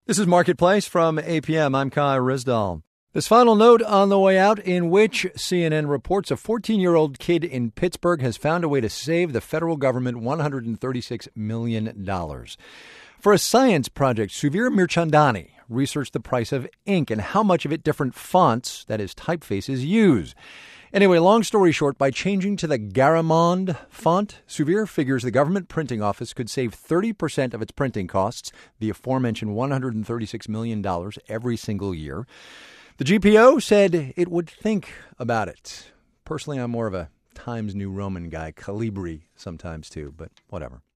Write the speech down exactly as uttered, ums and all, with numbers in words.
This is Marketplace from A P M. I'm Kai Rizdal. This final note on the way out, in which C N N reports a fourteen-year-old kid in Pittsburgh has found a way to save the federal government one hundred thirty-six million dollars. For a science project, Suvir Mirchandani researched the price of ink and how much of it different fonts, that is typefaces, use. Anyway, long story short, by changing to the Garamond font, Suvir figures the government printing office could save thirty percent of its printing costs, the aforementioned one hundred thirty-six million dollars every single year. The G P O said it would think about it. Personally, I'm more of a Times New Roman guy, Calibri sometimes too, but whatever.